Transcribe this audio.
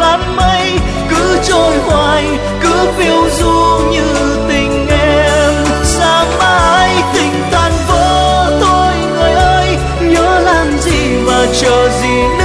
tàn mây, cứ trôi hoài, cứ phiêu du như tình em. Sáng mai tình tan vỡ thôi người ơi, nhớ làm gì và chờ gì